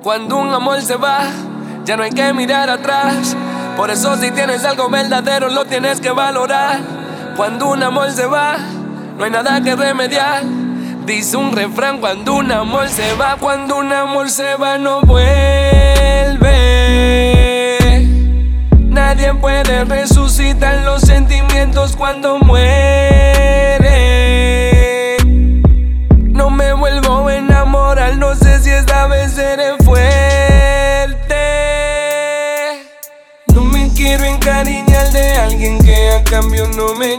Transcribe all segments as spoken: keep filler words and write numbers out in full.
Cuando un amor se va, ya no hay que mirar atrás. Por eso si tienes algo verdadero lo tienes que valorar. Cuando un amor se va, no hay nada que remediar. Dice un refrán, cuando un amor se va, cuando un amor se va no vuelve. Nadie puede resucitar los sentimientos cuando muere. No me vuelvo a enamorar, no sé si esta vez seré fuerte. No me quiero encariñar de alguien que a cambio no me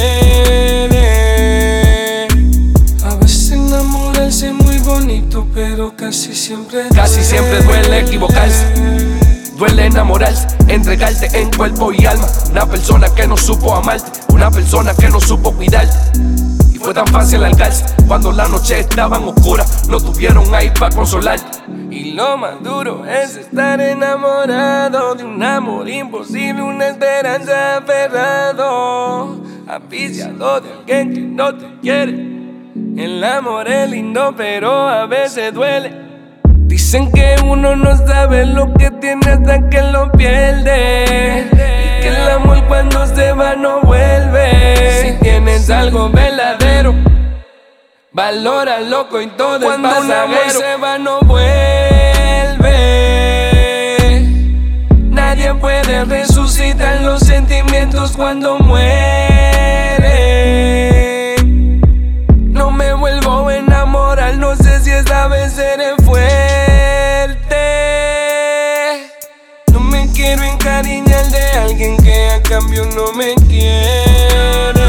quiere. A veces enamorarse es muy bonito, pero casi siempre duele. Casi siempre duele equivocarse. Duele enamorarse, entregarte en cuerpo y alma. Una persona que no supo amarte, una persona que no supo cuidarte. Y fue tan fácil alejarse cuando la noche estaban oscura. No tuvieron ahí para consolarte. Y lo más duro es estar enamorado de un amor imposible, una esperanza aferrado, aviciado de alguien que no te quiere. El amor es lindo, pero a veces duele. Dicen que uno no sabe lo que tiene hasta que lo pierde, y que el amor cuando se va no vuelve. Si tienes algo verdadero, valóralo y todo es pasajero. Cuando un amor se va no vuelve. Nadie puede resucitar los sentimientos cuando muere. No me vuelvo a enamorar, no sé si esta vez seré fuerte. No me quiero encariñar de alguien que a cambio no me quiere.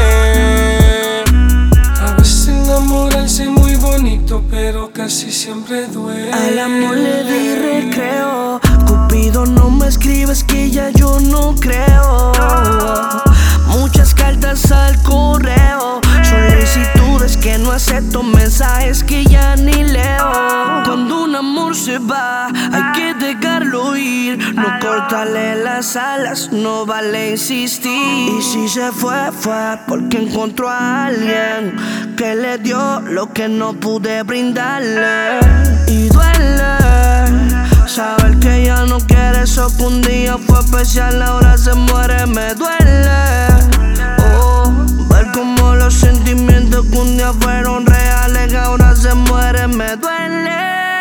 A veces enamorarse es muy bonito, pero casi siempre duele. Al amor le di recreo. Cupido, no me escribes que ya yo no creo. Muchas cartas al correo, solicitudes que no acepto, mensajes que ya ni leo. Cuando un amor se va, hay que dejarlo ir. No cortarle las alas, no vale insistir. Y si se fue, fue porque encontró a alguien que le dio lo que no pude brindarle. Y duele saber que ya no quiere eso que un día fue especial, ahora se muere, me duele. Oh, ver como los sentimientos que un día fueron reales, ahora se muere, me duele.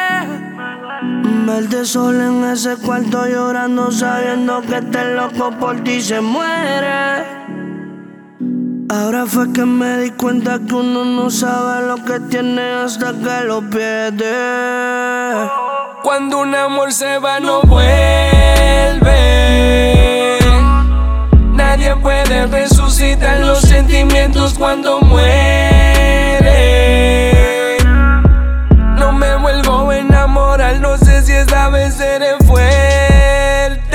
Verte solo en ese cuarto llorando, sabiendo que este loco por ti se muere. Ahora fue que me di cuenta que uno no sabe lo que tiene hasta que lo pierde. Cuando un amor se va no vuelve. Nadie puede resucitar los sentimientos cuando muere. No me vuelvo a enamorar, no sé si esta vez seré fuerte.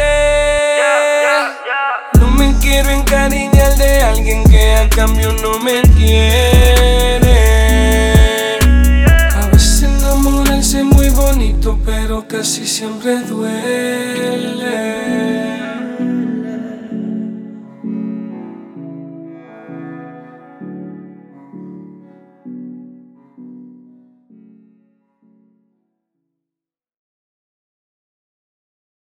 No me quiero encariñar de alguien que a cambio no me quiere. A veces enamorarse es muy bonito, pero casi siempre duele.